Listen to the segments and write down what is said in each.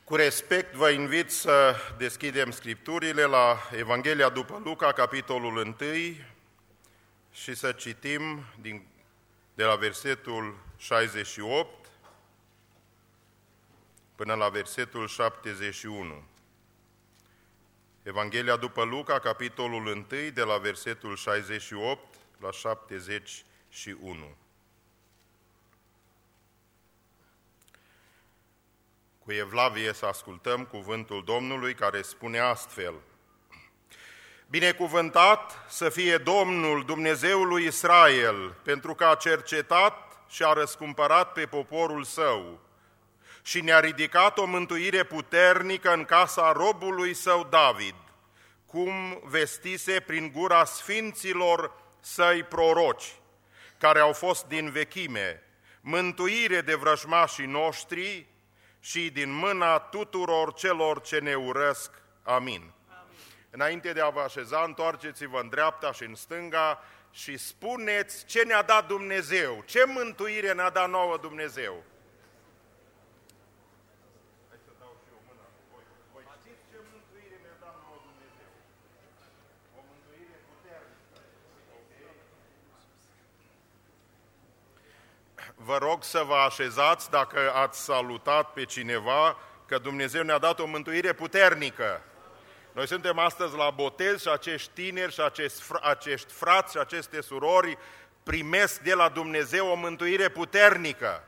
Cu respect vă invit să deschidem Scripturile la Evanghelia după Luca, capitolul 1, și să citim de la versetul 68 până la versetul 71. Evanghelia după Luca, capitolul 1, de la versetul 68 la 71. Cu evlavie să ascultăm cuvântul Domnului, care spune astfel: Binecuvântat să fie Domnul, Dumnezeul lui Israel, pentru că a cercetat și a răscumpărat pe poporul său și ne-a ridicat o mântuire puternică în casa robului său David, cum vestise prin gura sfinților săi proroci, care au fost din vechime, mântuire de vrăjmașii noștri și din mâna tuturor celor ce ne urăsc. Amin. Înainte de a vă așeza, întoarceți-vă în dreapta și în stânga și spuneți ce ne-a dat Dumnezeu, ce mântuire ne-a dat nouă Dumnezeu. Hai să dau și eu mâna cu voi. Voi știți ce mântuire ne-a dat nouă Dumnezeu? O mântuire puternică. Okay? Vă rog să vă așezați dacă ați salutat pe cineva, că Dumnezeu ne-a dat o mântuire puternică. Noi suntem astăzi la botez și acești tineri și acești frați și aceste surori primesc de la Dumnezeu o mântuire puternică.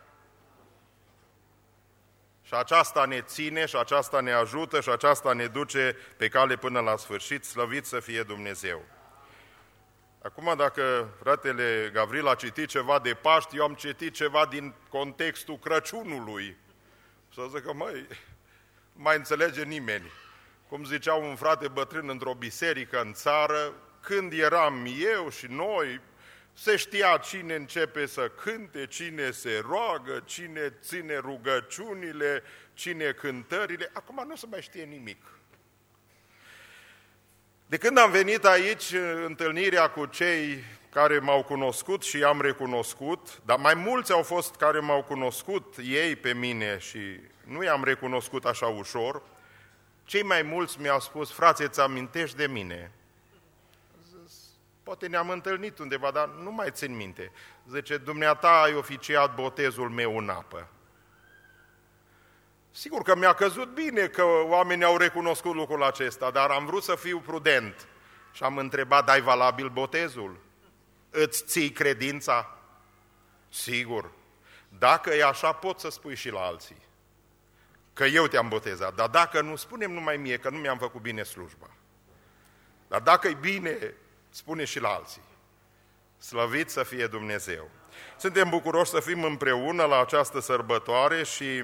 Și aceasta ne ține și aceasta ne ajută și aceasta ne duce pe cale până la sfârșit, slăvit să fie Dumnezeu. Acum, dacă fratele Gavril a citit ceva de Paști, eu am citit ceva din contextul Crăciunului. Să zic că mai înțelege nimeni. Cum zicea un frate bătrân într-o biserică în țară, când eram eu și noi, se știa cine începe să cânte, cine se roagă, cine ține rugăciunile, cine cântările. Acum nu se mai știe nimic. De când am venit aici, întâlnirea cu cei care m-au cunoscut și i-am recunoscut, dar mai mulți au fost care m-au cunoscut ei pe mine și nu i-am recunoscut așa ușor, cei mai mulți mi-au spus: frate, îți amintești de mine? Zis, poate ne-am întâlnit undeva, dar nu mai țin minte. Zice, dumneata ai oficiat botezul meu în apă. Sigur că mi-a căzut bine că oamenii au recunoscut lucrul acesta, dar am vrut să fiu prudent și am întrebat: dai valabil botezul? Îți ții credința? Sigur. Dacă e așa, pot să spui și la alții că eu te-am botezat, dar dacă nu, spune-mi numai mie că nu mi-am făcut bine slujba. Dar dacă e bine, spune și la alții. Slăvit să fie Dumnezeu! Suntem bucuroși să fim împreună la această sărbătoare și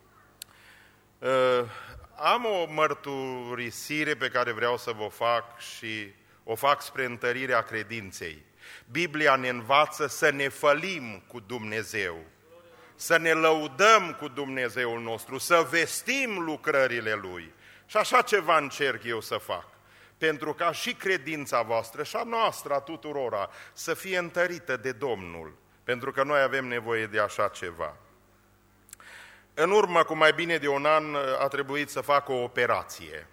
am o mărturisire pe care vreau să vă fac și o fac spre întărirea credinței. Biblia ne învață să ne fălim cu Dumnezeu, să ne lăudăm cu Dumnezeul nostru, să vestim lucrările Lui. Și așa ceva încerc eu să fac, pentru ca și credința voastră și a noastră, a tuturora, să fie întărită de Domnul, pentru că noi avem nevoie de așa ceva. În urmă, cu mai bine de un an, a trebuit să fac o operație.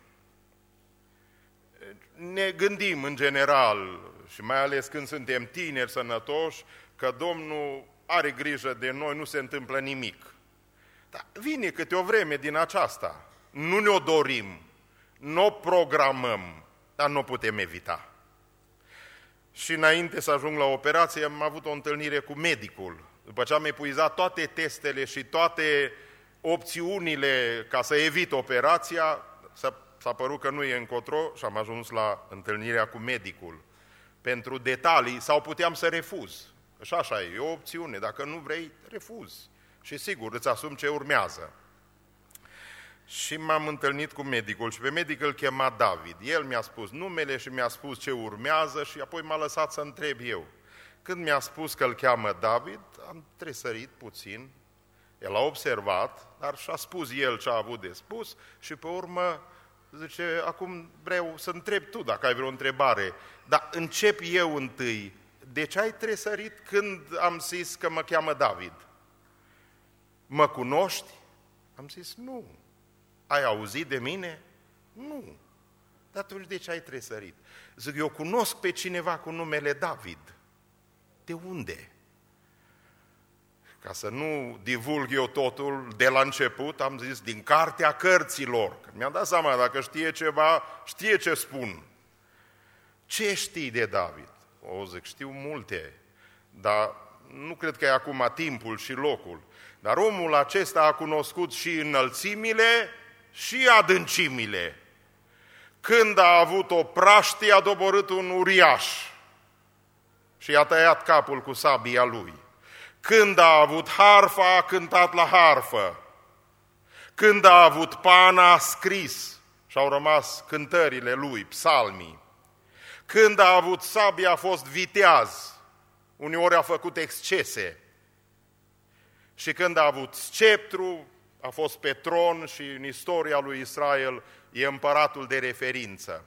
Ne gândim în general, și mai ales când suntem tineri sănătoși, că Domnul are grijă de noi, nu se întâmplă nimic. Dar vine câte o vreme din aceasta. Nu ne-o dorim, nu o programăm, dar nu o putem evita. Și înainte să ajung la operație, am avut o întâlnire cu medicul. După ce am epuizat toate testele și toate opțiunile ca să evit operația, s-a părut că nu e încotro și am ajuns la întâlnirea cu medicul. Pentru detalii, sau puteam să refuz. Și așa e o opțiune, dacă nu vrei, refuzi. Și sigur, îți asumi ce urmează. Și m-am întâlnit cu medicul și pe medic îl chema David. El mi-a spus numele și mi-a spus ce urmează și apoi m-a lăsat să întreb eu. Când mi-a spus că îl cheamă David, am tresărit puțin. El a observat, dar și-a spus el ce a avut de spus și pe urmă zice: acum vreau să întreb tu dacă ai vreo întrebare, dar încep eu întâi. De ce ai tresărit când am zis că mă cheamă David? Mă cunoști? Am zis nu. Ai auzit de mine? Nu. Dar atunci de ce ai tresărit? Zic, eu cunosc pe cineva cu numele David. De unde? Ca să nu divulg eu totul de la început, am zis din cartea cărților. Mi-am dat seama, dacă știe ceva, știe ce spun. Ce știi de David? O, zic, știu multe, dar nu cred că e acum timpul și locul. Dar omul acesta a cunoscut și înălțimile și adâncimile. Când a avut o praștie, a doborât un uriaș și i-a tăiat capul cu sabia lui. Când a avut harfa, a cântat la harfă. Când a avut pana, a scris și au rămas cântările lui, psalmii. Când a avut sabia, a fost viteaz. Uneori a făcut excese. Și când a avut sceptru, a fost pe tron și în istoria lui Israel e împăratul de referință.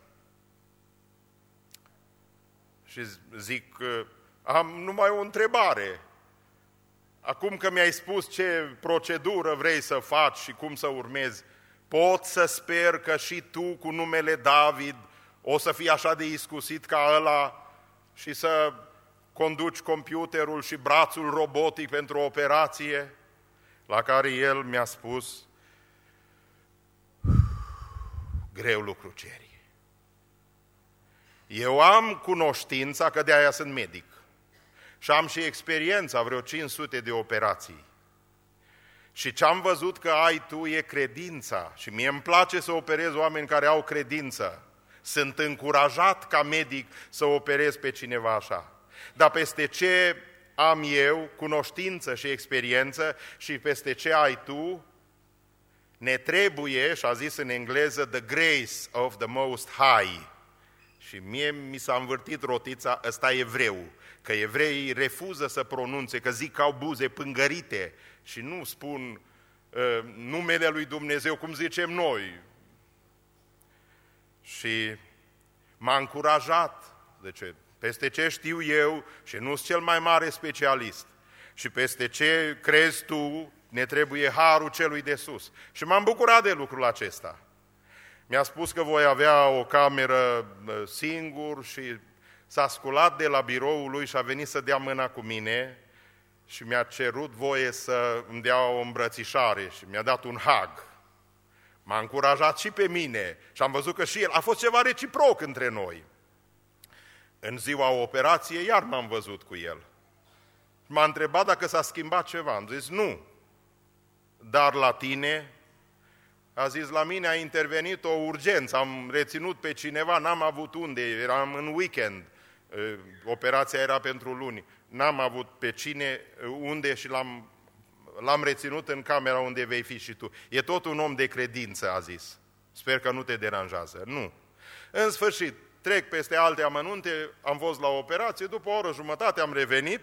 Și zic, am numai o întrebare. Acum că mi-ai spus ce procedură vrei să faci și cum să urmezi, pot să sper că și tu cu numele David o să fii așa de iscusit ca ăla și să conduci computerul și brațul robotic pentru o operație? La care el mi-a spus, greu lucru ceri. Eu am cunoștința, că de aia sunt medic, și am și experiența, vreo 500 de operații. Și ce am văzut că ai tu e credința. Și mie îmi place să operez oameni care au credință. Sunt încurajat ca medic să operez pe cineva așa. Dar peste ce am eu, cunoștință și experiență, și peste ce ai tu, ne trebuie, și a zis în engleză, the grace of the most high. Și mie mi s-a învârtit rotița, ăsta e evreu, că evreii refuză să pronunțe, că zic că au buze pângărite și nu spun numele lui Dumnezeu, cum zicem noi. Și m-a încurajat, zice, peste ce știu eu și nu sunt cel mai mare specialist și peste ce crezi tu, ne trebuie harul celui de sus. Și m-am bucurat de lucrul acesta. Mi-a spus că voi avea o cameră singur și s-a sculat de la biroul lui și a venit să dea mâna cu mine și mi-a cerut voie să îmi dea o îmbrățișare și mi-a dat un hug. M-a încurajat și pe mine și am văzut că și el, a fost ceva reciproc între noi. În ziua operației iar m-am văzut cu el. M-a întrebat dacă s-a schimbat ceva. Am zis nu. Dar la tine? A zis, la mine a intervenit o urgență, am reținut pe cineva, n-am avut unde, eram în weekend, operația era pentru luni, n-am avut pe cine, unde și l-am reținut în camera unde vei fi și tu. E tot un om de credință, a zis. Sper că nu te deranjează. Nu. În sfârșit, trec peste alte amănunte, am fost la operație, după o oră jumătate am revenit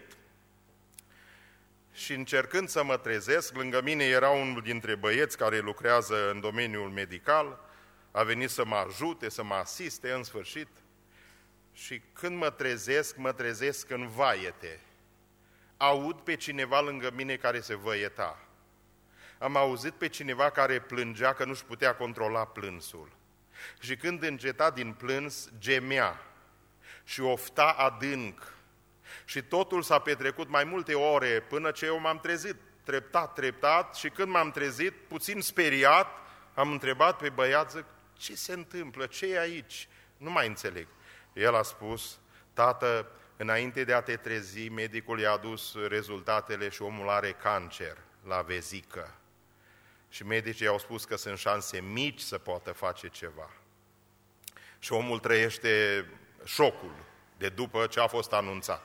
și încercând să mă trezesc, lângă mine era unul dintre băieți care lucrează în domeniul medical, a venit să mă ajute, să mă asiste în sfârșit și când mă trezesc în vaiete. Aud pe cineva lângă mine care se văieta. Am auzit pe cineva care plângea că nu-și putea controla plânsul. Și când înceta din plâns, gemea și ofta adânc. Și totul s-a petrecut mai multe ore până ce eu m-am trezit, treptat, și când m-am trezit, puțin speriat, am întrebat pe băiat, zic, ce se întâmplă, ce e aici? Nu mai înțeleg. El a spus, tată, înainte de a te trezi, medicul i-a adus rezultatele și omul are cancer la vezică. Și medicii i-au spus că sunt șanse mici să poată face ceva. Și omul trăiește șocul de după ce a fost anunțat.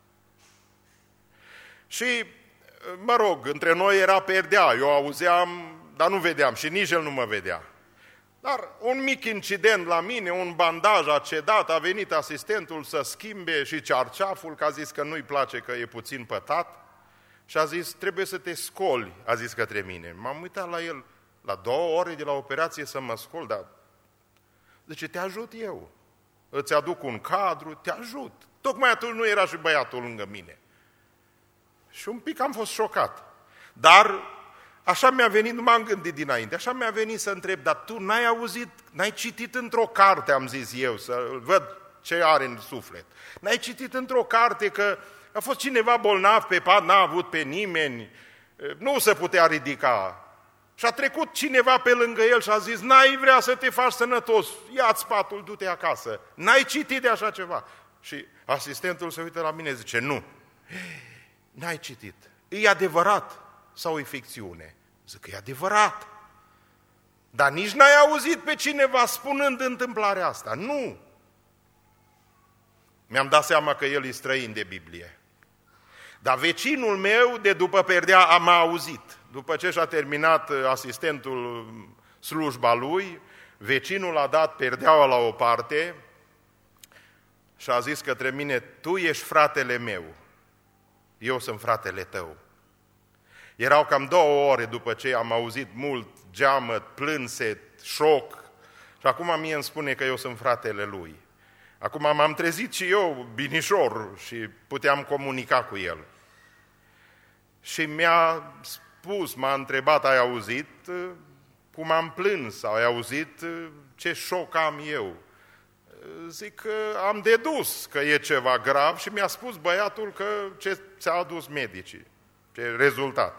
Și, mă rog, între noi era perdea, eu auzeam, dar nu vedeam și nici el nu mă vedea. Dar un mic incident la mine, un bandaj a cedat, a venit asistentul să schimbe și cearceaful, că a zis că nu-i place, că e puțin pătat, și a zis, trebuie să te scoli, a zis către mine. M-am uitat la el, la 2 ore de la operație să mă scol, dar zice, te ajut eu, îți aduc un cadru, te ajut. Tocmai atunci nu era și băiatul lângă mine. Și un pic am fost șocat. Dar așa mi-a venit, nu m-am gândit dinainte, așa mi-a venit să întreb, dar tu n-ai auzit, n-ai citit într-o carte, am zis eu, să văd ce are în suflet. N-ai citit într-o carte că a fost cineva bolnav pe pat, n-a avut pe nimeni, nu se putea ridica. Și a trecut cineva pe lângă el și a zis, n-ai vrea să te faci sănătos, ia-ți patul, du-te acasă. N-ai citit de așa ceva. Și asistentul se uită la mine, zice, nu, n-ai citit. E adevărat sau e ficțiune? Zic că e adevărat. Dar nici n-ai auzit pe cineva spunând întâmplarea asta. Nu. Mi-am dat seama că el e străin de Biblie. Dar vecinul meu de după perdea m-a auzit. După ce și-a terminat asistentul slujba lui, vecinul a dat perdeaua la o parte și a zis către mine, tu ești fratele meu, eu sunt fratele tău. Erau cam 2 ore după ce am auzit mult geamăt, plânset, șoc și acum mie îmi spune că eu sunt fratele lui. Acum m-am trezit și eu binișor și puteam comunica cu el. Și mi-a spus, m-a întrebat, ai auzit cum am plâns, ai auzit ce șoc am eu? Zic că am dedus că e ceva grav și mi-a spus băiatul că ce ți-a adus medicii, ce rezultat.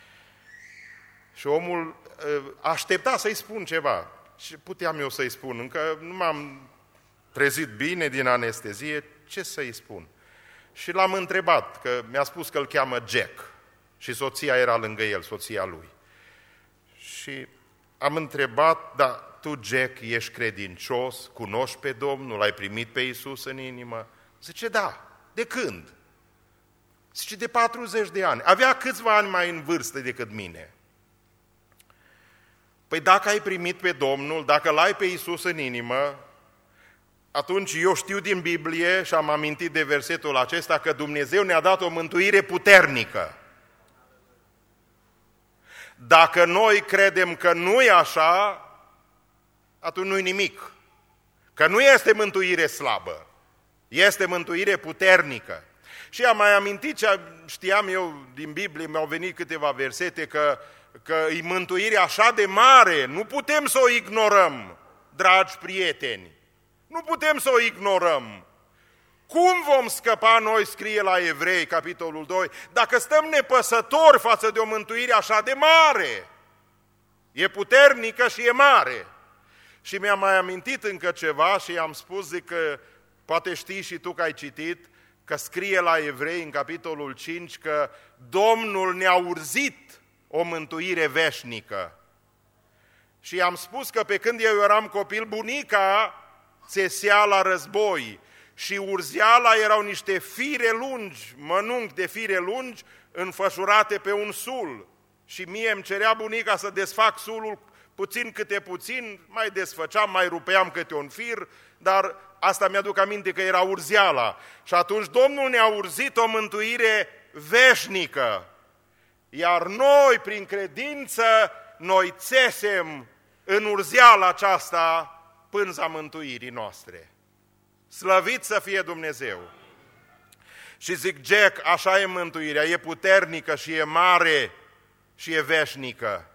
Și omul aștepta să-i spun ceva. Și puteam eu să-i spun, încă nu m-am trezit bine din anestezie, ce să-i spun? Și l-am întrebat, că mi-a spus că îl cheamă Jack și soția era lângă el, soția lui. Și am întrebat, da, tu, Jack, ești credincios, cunoști pe Domnul, l-ai primit pe Iisus în inimă? Zice, da. De când? Zice, de 40 de ani. Avea câțiva ani mai în vârstă decât mine. Păi dacă ai primit pe Domnul, dacă l-ai pe Iisus în inimă, atunci eu știu din Biblie și am amintit de versetul acesta că Dumnezeu ne-a dat o mântuire puternică. Dacă noi credem că nu e așa, atunci nu-i nimic. Că nu este mântuire slabă, este mântuire puternică. Și am mai amintit ce știam eu din Biblie, mi-au venit câteva versete, că e mântuire așa de mare, nu putem să o ignorăm, dragi prieteni. Nu putem să o ignorăm. Cum vom scăpa noi, scrie la Evrei, capitolul 2, dacă stăm nepăsători față de o mântuire așa de mare? E puternică și e mare. Și mi-am mai amintit încă ceva și i-am spus, zic că poate știi și tu că ai citit, că scrie la Evrei în capitolul 5 că Domnul ne-a urzit o mântuire veșnică. Și i-am spus că pe când eu eram copil, bunica țesea la război și urzeala erau niște fire lungi, mănunchi de fire lungi, înfășurate pe un sul. Și mie îmi cerea bunica să desfac sulul puțin câte puțin, mai desfăceam, mai rupeam câte un fir, dar asta mi-aduc aminte că era urzeala. Și atunci Domnul ne-a urzit o mântuire veșnică. Iar noi, prin credință, noi țesem în urzeala aceasta pânza mântuirii noastre. Slăvit să fie Dumnezeu! Și zic, Jack, așa e mântuirea, e puternică și e mare și e veșnică.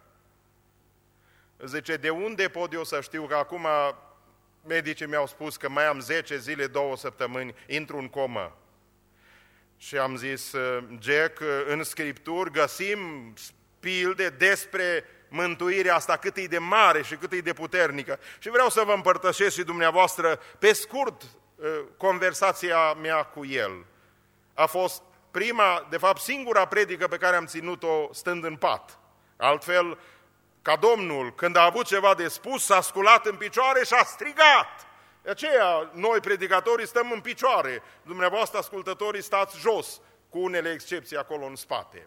Zice, de unde pot eu să știu că acum medicii mi-au spus că mai am 10 zile, 2 săptămâni, intru în comă. Și am zis, Jack, în Scripturi găsim pilde despre mântuirea asta, cât e de mare și cât e de puternică. Și vreau să vă împărtășesc și dumneavoastră, pe scurt, conversația mea cu el. A fost prima, de fapt singura predică pe care am ținut-o stând în pat. Altfel, ca Domnul, când a avut ceva de spus, s-a sculat în picioare și a strigat. De aceea, noi predicatorii stăm în picioare, dumneavoastră ascultătorii stați jos, cu unele excepții acolo în spate.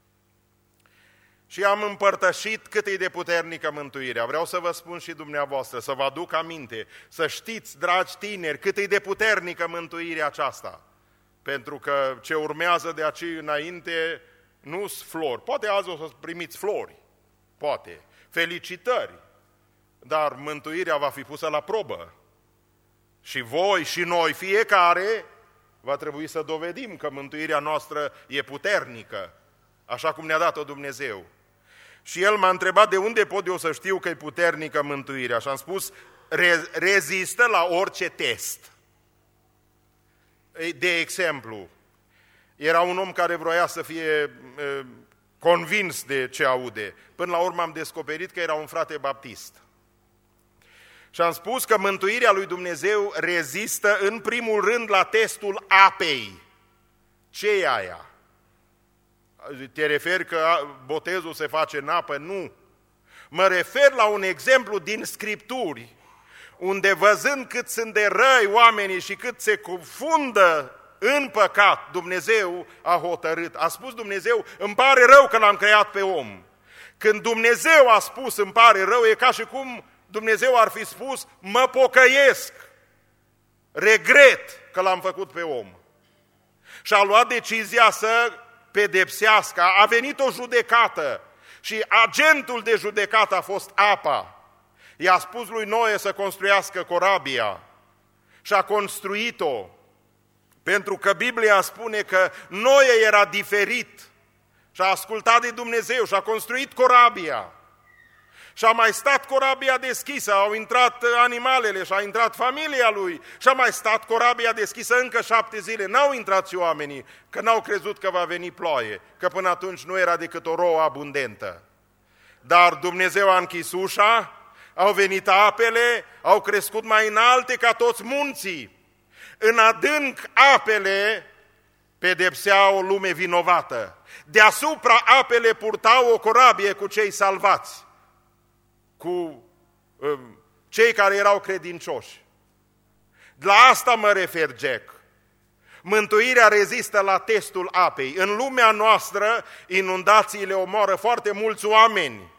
Și am împărtășit cât e de puternică mântuirea. Vreau să vă spun și dumneavoastră, să vă aduc aminte, să știți, dragi tineri, cât e de puternică mântuirea aceasta. Pentru că ce urmează de aici înainte nu-s flori. Poate azi o să primiți flori, poate, felicitări, dar mântuirea va fi pusă la probă. Și voi și noi, fiecare, va trebui să dovedim că mântuirea noastră e puternică, așa cum ne-a dat-o Dumnezeu. Și el m-a întrebat de unde pot eu să știu că e puternică mântuirea. Și am spus, rezistă la orice test. De exemplu, era un om care vroia să fie convins de ce aude. Până la urmă am descoperit că era un frate baptist. Și am spus că mântuirea lui Dumnezeu rezistă în primul rând la testul apei. Ce e aia? Te referi că botezul se face în apă? Nu. Mă refer la un exemplu din Scripturi, unde văzând cât sunt de răi oamenii și cât se confundă în păcat, Dumnezeu a hotărât. A spus Dumnezeu, îmi pare rău că l-am creat pe om. Când Dumnezeu a spus, îmi pare rău, e ca și cum Dumnezeu ar fi spus, mă pocăiesc, regret că l-am făcut pe om. Și a luat decizia să pedepsească. A venit o judecată și agentul de judecată a fost apa. I-a spus lui Noe să construiască corabia și a construit-o. Pentru că Biblia spune că Noe era diferit și a ascultat de Dumnezeu și a construit corabia. Și a mai stat corabia deschisă, au intrat animalele și a intrat familia lui și a mai stat corabia deschisă încă 7 zile. N-au intrat și oamenii, că n-au crezut că va veni ploaie, că până atunci nu era decât o rouă abundentă. Dar Dumnezeu a închis ușa, au venit apele, au crescut mai înalte ca toți munții. În adânc apele pedepseau o lume vinovată. Deasupra apele purtau o corabie cu cei salvați, cu cei care erau credincioși. La asta mă refer, Jack. Mântuirea rezistă la testul apei. În lumea noastră, inundațiile omoară foarte mulți oameni.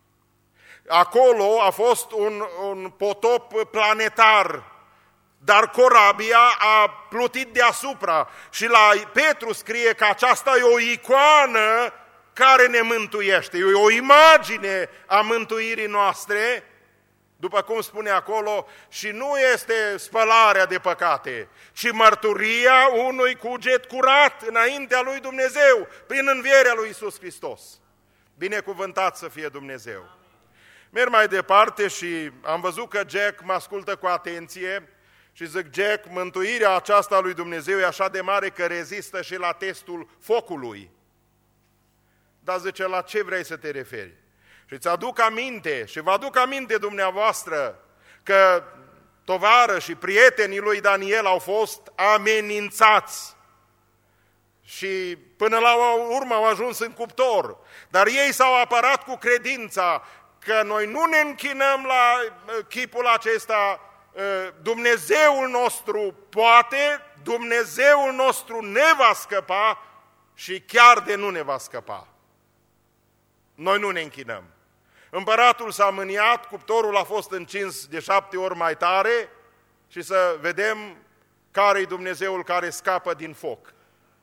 Acolo a fost un potop planetar, dar corabia a plutit deasupra. Și la Petru scrie că aceasta e o icoană care ne mântuiește. E o imagine a mântuirii noastre, după cum spune acolo, și nu este spălarea de păcate, ci mărturia unui cuget curat înaintea lui Dumnezeu, prin învierea lui Iisus Hristos. Binecuvântat să fie Dumnezeu! Merg mai departe și am văzut că Jack mă ascultă cu atenție și zic, Jack, mântuirea aceasta lui Dumnezeu e așa de mare că rezistă și la testul focului. Dar zice, la ce vrei să te referi? Și îți aduc aminte și vă aduc aminte dumneavoastră că tovarășii, prietenii lui Daniel au fost amenințați și până la urmă au ajuns în cuptor. Dar ei s-au apărat cu credința că noi nu ne închinăm la chipul acesta, Dumnezeul nostru poate, Dumnezeul nostru ne va scăpa și chiar de nu ne va scăpa. Noi nu ne închinăm. Împăratul s-a mâniat, cuptorul a fost încins de 7 ori mai tare și să vedem care-i Dumnezeul care scapă din foc.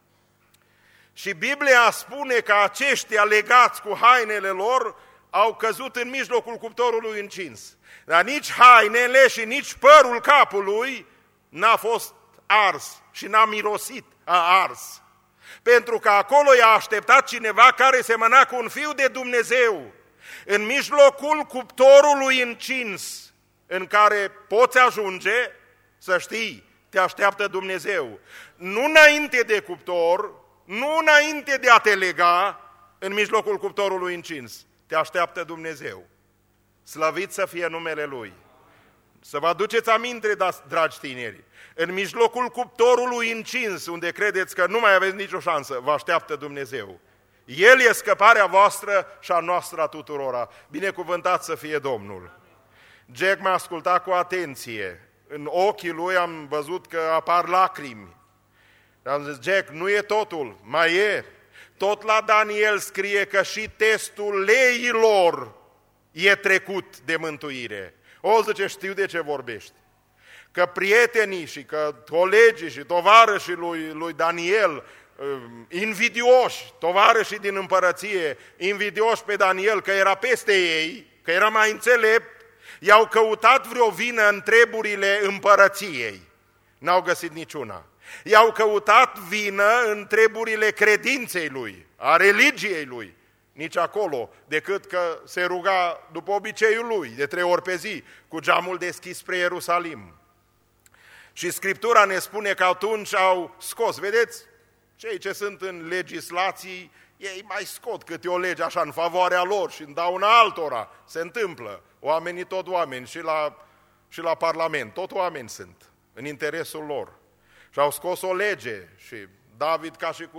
Și Biblia spune că aceștia legați cu hainele lor au căzut în mijlocul cuptorului încins. Dar nici hainele și nici părul capului n-a fost ars și n-a mirosit, a ars. Pentru că acolo i-a așteptat cineva care semăna cu un fiu de Dumnezeu. În mijlocul cuptorului încins, în care poți ajunge, să știi, te așteaptă Dumnezeu. Nu înainte de cuptor, nu înainte de a te lega, în mijlocul cuptorului încins. Te așteaptă Dumnezeu. Slăvit să fie numele Lui. Să vă aduceți aminte, dragi tineri, în mijlocul cuptorului încins, unde credeți că nu mai aveți nicio șansă, vă așteaptă Dumnezeu. El e scăparea voastră și a noastră a tuturora. Binecuvântat să fie Domnul. Jack m-a ascultat cu atenție. În ochii lui am văzut că apar lacrimi. Am zis, Jack, nu e totul, mai e. Tot la Daniel scrie că și testul leilor e trecut de mântuire. O, zice, știu de ce vorbești. Că prietenii și că colegii și tovarășii lui Daniel, invidioși, tovarășii din împărăție, invidioși pe Daniel că era peste ei, că era mai înțelept, i-au căutat vreo vină în treburile împărăției. N-au găsit niciuna. I-au căutat vină în treburile credinței lui, a religiei lui. nici acolo, decât că se ruga după obiceiul lui, de 3 ori pe zi, cu geamul deschis spre Ierusalim. Și Scriptura ne spune că atunci au scos, vedeți, cei ce sunt în legislații, ei mai scot câte o lege așa în favoarea lor și în dauna altora. Se întâmplă. Oamenii tot oameni și la Parlament, tot oameni sunt, în interesul lor. Și au scos o lege și David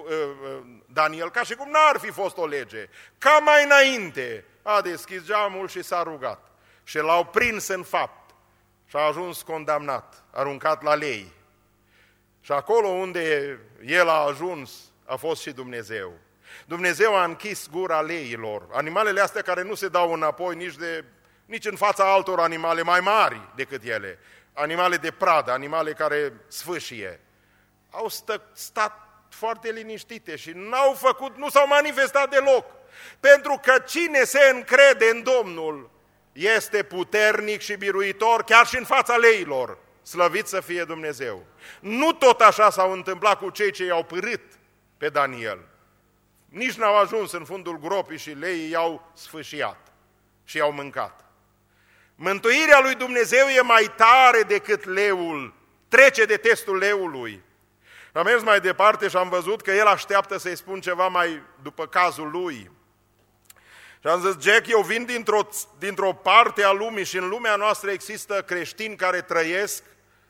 Daniel ca și cum n-ar fi fost o lege. Ca mai înainte a deschis geamul și s-a rugat. Și l-au prins în fapt și a ajuns condamnat, aruncat la lei. Și acolo unde el a ajuns a fost și Dumnezeu. Dumnezeu a închis gura leilor. Animalele astea care nu se dau înapoi nici în fața altor animale mai mari decât ele. Animale de pradă, animale care sfâșie. Au stat foarte liniștite și nu s-au manifestat deloc. Pentru că cine se încrede în Domnul este puternic și biruitor chiar și în fața leilor. Slăvit să fie Dumnezeu. Nu tot așa s-au întâmplat cu cei ce i-au pârât pe Daniel. Nici n-au ajuns în fundul gropii și leii i-au sfâșiat și i-au mâncat. Mântuirea lui Dumnezeu e mai tare decât leul, trece de testul leului. Am mers mai departe și am văzut că el așteaptă să-i spun ceva mai după cazul lui. Și am zis, Jack, eu vin dintr-o parte a lumii și în lumea noastră există creștini care trăiesc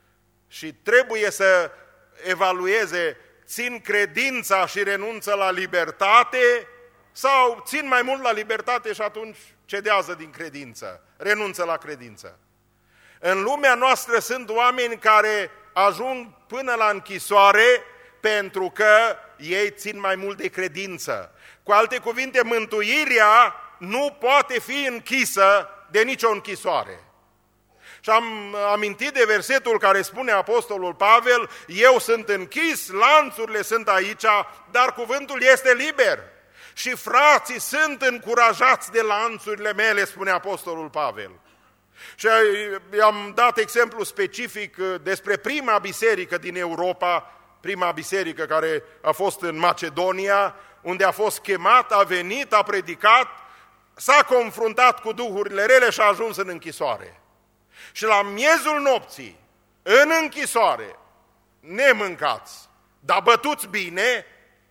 și trebuie să evalueze, țin credința și renunță la libertate sau țin mai mult la libertate și atunci cedează din credință, renunță la credință. În lumea noastră sunt oameni care ajung până la închisoare pentru că ei țin mai mult de credință. Cu alte cuvinte, mântuirea nu poate fi închisă de nicio închisoare. Și am amintit de versetul care spune Apostolul Pavel, eu sunt închis, lanțurile sunt aici, dar cuvântul este liber. Și frații sunt încurajați de lanțurile mele, spune Apostolul Pavel. Și i-am dat exemplu specific despre prima biserică din Europa, prima biserică care a fost în Macedonia, unde a fost chemat, a venit, a predicat, s-a confruntat cu duhurile rele și a ajuns în închisoare. Și la miezul nopții, în închisoare, nemâncați, dar bătuți bine,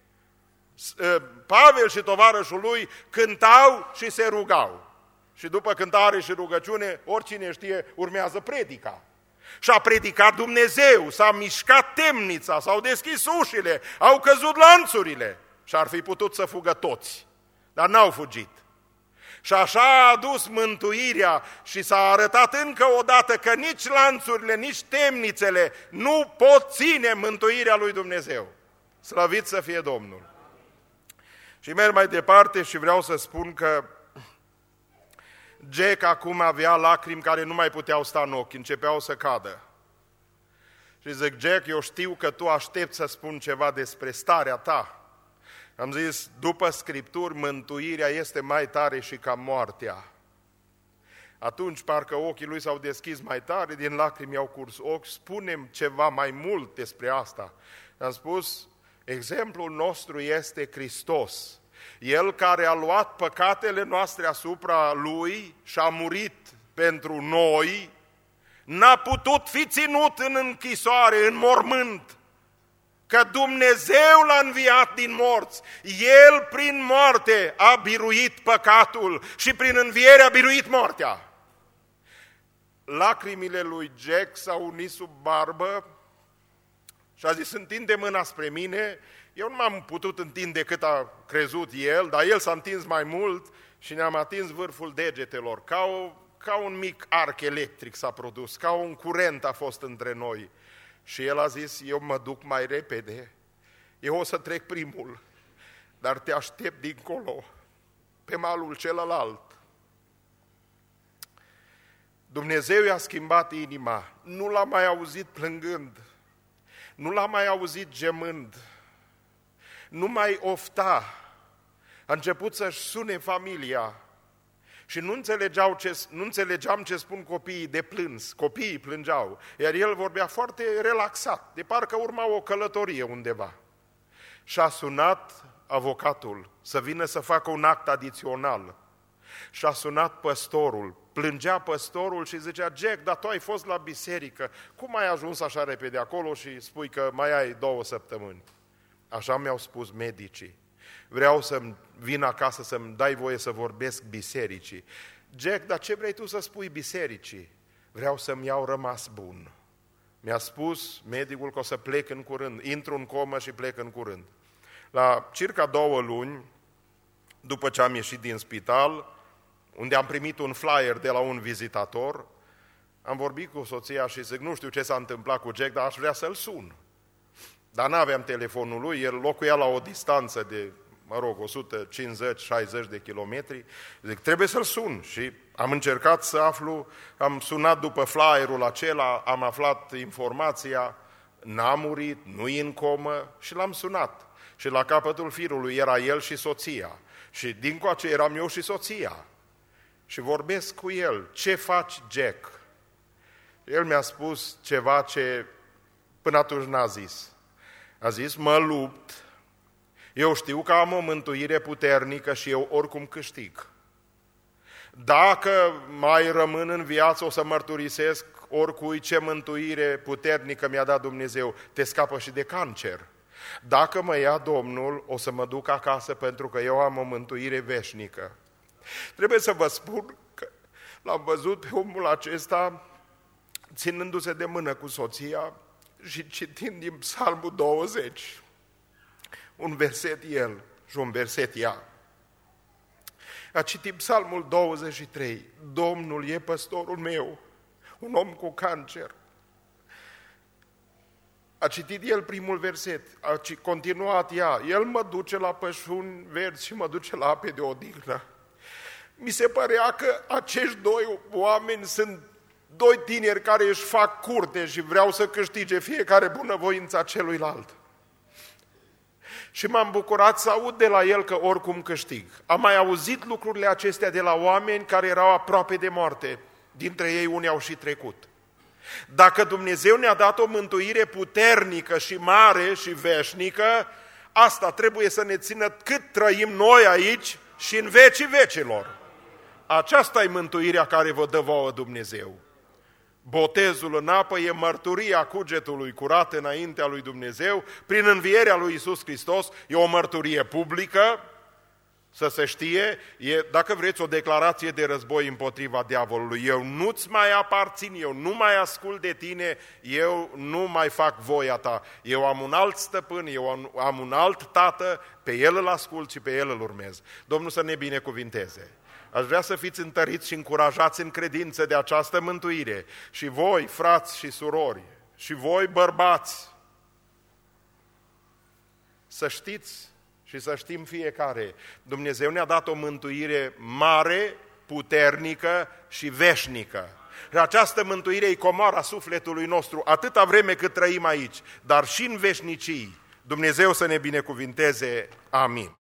Pavel și tovarășul lui cântau și se rugau. Și după cântare și rugăciune, oricine știe, urmează predica. Și a predicat Dumnezeu, s-a mișcat temnița, s-au deschis ușile, au căzut lanțurile și ar fi putut să fugă toți, dar n-au fugit. Și așa a adus mântuirea și s-a arătat încă o dată că nici lanțurile, nici temnițele nu pot ține mântuirea lui Dumnezeu. Slăvit să fie Domnul! Și merg mai departe și vreau să spun că Jack acum avea lacrimi care nu mai puteau sta în ochi, începeau să cadă. Și zic, Jack, eu știu că tu aștepți să spun ceva despre starea ta. Am zis, după Scripturi, mântuirea este mai tare și ca moartea. Atunci parcă ochii lui s-au deschis mai tare, din lacrimi i-au curs ochi, spune-mi ceva mai mult despre asta. Am spus, exemplul nostru este Hristos. El care a luat păcatele noastre asupra Lui și a murit pentru noi, n-a putut fi ținut în închisoare, în mormânt, că Dumnezeu l-a înviat din morți. El prin moarte a biruit păcatul și prin înviere a biruit moartea. Lacrimile lui Jack s-au unit sub barbă și a zis, întinde mâna spre mine. Eu nu m-am putut întinde cât a crezut el, dar el s-a întins mai mult și ne-am atins vârful degetelor. Ca un mic arc electric s-a produs, ca un curent a fost între noi. Și el a zis, eu mă duc mai repede, eu o să trec primul, dar te aștept dincolo, pe malul celălalt. Dumnezeu i-a schimbat inima, nu l-a mai auzit plângând, nu l-a mai auzit gemând, nu mai ofta, a început să-și sune familia și nu înțelegeam ce spun copiii de plâns, copiii plângeau, iar el vorbea foarte relaxat, de parcă urma o călătorie undeva. Și a sunat avocatul să vină să facă un act adițional și a sunat păstorul. Plângea păstorul și zicea: Jack, dar tu ai fost la biserică, cum ai ajuns așa repede acolo și spui că mai ai 2 săptămâni? Așa mi-au spus medicii. Vreau să vin acasă să-mi dai voie să vorbesc bisericii. Jack, dar ce vrei tu să spui bisericii? Vreau să-mi iau rămas bun. Mi-a spus medicul că o să plec în curând, intru în comă și plec în curând. La circa 2 luni, după ce am ieșit din spital, unde am primit un flyer de la un vizitator, am vorbit cu soția și zic: nu știu ce s-a întâmplat cu Jack, dar aș vrea să-l sun. Dar n-aveam telefonul lui, el locuia la o distanță de, 150-60 de kilometri. Zic: trebuie să-l sun. Și am încercat să aflu, am sunat după flyerul acela, am aflat informația, n-a murit, nu-i în comă și l-am sunat. Și la capătul firului era el și soția. Și dincoace eram eu și soția. Și vorbesc cu el: ce faci, Jack? El mi-a spus ceva ce până atunci n-a zis. A zis: mă lupt, eu știu că am o mântuire puternică și eu oricum câștig. Dacă mai rămân în viață, o să mărturisesc oricui ce mântuire puternică mi-a dat Dumnezeu. Te scapă și de cancer. Dacă mă ia Domnul, o să mă duc acasă pentru că eu am o mântuire veșnică. Trebuie să vă spun că l-am văzut pe omul acesta ținându-se de mână cu soția și citind din Psalmul 20, un verset el și un verset ea. A citit Psalmul 23, Domnul e păstorul meu, un om cu cancer. A citit el primul verset, a continuat ea, el mă duce la pășuni verzi și mă duce la ape de odihnă. Mi se părea că acești 2 oameni sunt 2 tineri care își fac curte și vreau să câștige fiecare bunăvoința celuilalt. Și m-am bucurat să aud de la el că oricum câștig. Am mai auzit lucrurile acestea de la oameni care erau aproape de moarte. Dintre ei unii au și trecut. Dacă Dumnezeu ne-a dat o mântuire puternică și mare și veșnică, asta trebuie să ne țină cât trăim noi aici și în vecii vecilor. Aceasta e mântuirea care vă dă vouă Dumnezeu. Botezul în apă e mărturia cugetului curat înaintea lui Dumnezeu, prin învierea lui Iisus Hristos, e o mărturie publică, să se știe, e, dacă vreți, o declarație de război împotriva diavolului. Eu nu-ți mai aparțin, eu nu mai ascult de tine, eu nu mai fac voia ta. Eu am un alt stăpân, eu am un alt tată, pe el îl ascult și pe el îl urmez. Domnul să ne binecuvinteze. Aș vrea să fiți întăriți și încurajați în credință de această mântuire. Și voi, frați și surori, și voi, bărbați, să știți și să știm fiecare, Dumnezeu ne-a dat o mântuire mare, puternică și veșnică. Și această mântuire e comoara sufletului nostru, atâta vreme cât trăim aici, dar și în veșnicii. Dumnezeu să ne binecuvinteze. Amin.